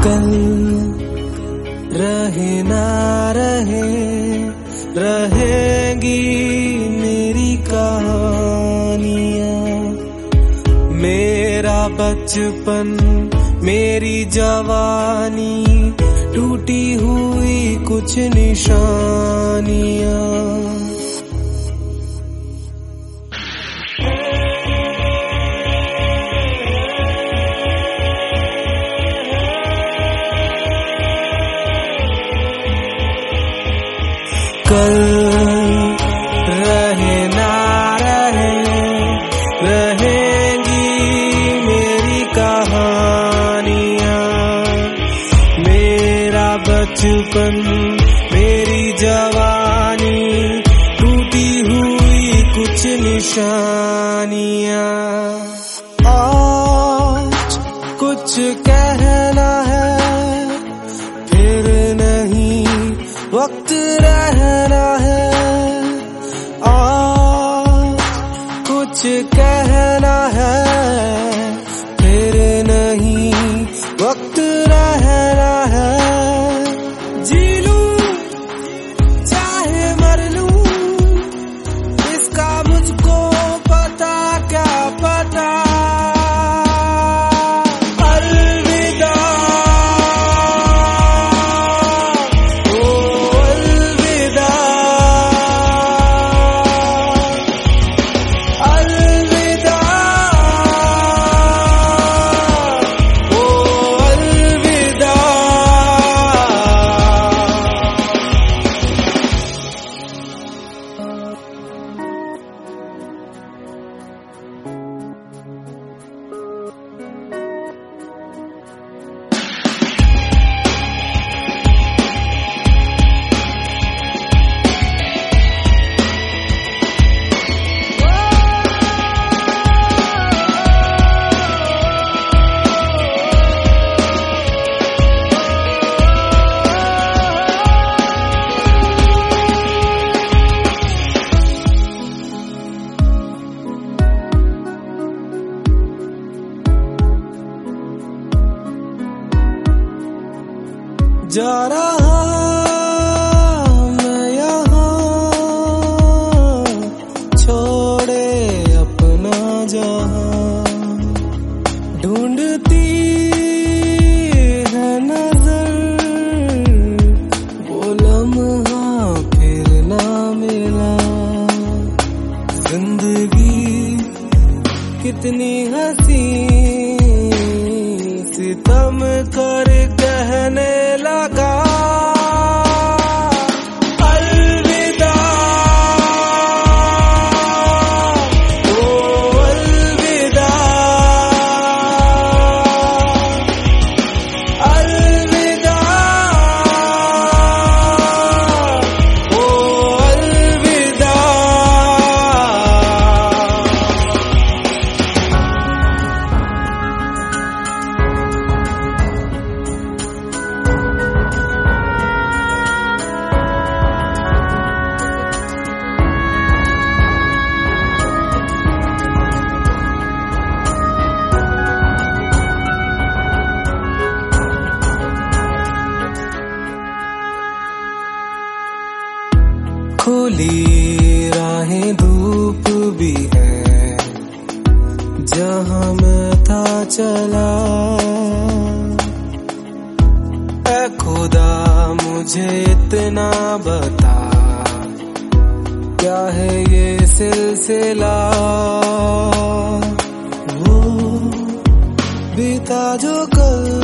कल रहे ना रहे रहेंगी मेरी कहानियां। मेरा बचपन मेरी जवानी टूटी हुई कुछ निशानियां। कल रहे ना रहे रहेंगी मेरी कहानियां। मेरा बचपन मेरी जवानी टूटी हुई कुछ निशानियां। आज कुछ कहना है फिर नहीं वक्त रहना है। आज कुछ कहना है फिर नहीं वक्त रहना है। जी लूं चाहे मर लूं इसका मुझको पता क्या पता। जा रहा मैं यहाँ छोड़े अपना जहाँ। ढूंढती है नजर वो लम्हा फिर ना मिला। जिंदगी कितनी हंसी सितम कर कहने लगा। अलविदा ओ अलविदा अलविदा ओ अलविदा। खुली राहें धूप भी है जहां मैं था चला। ऐ खुदा मुझे इतना बता क्या है ये सिलसिला। वो बीता जो कल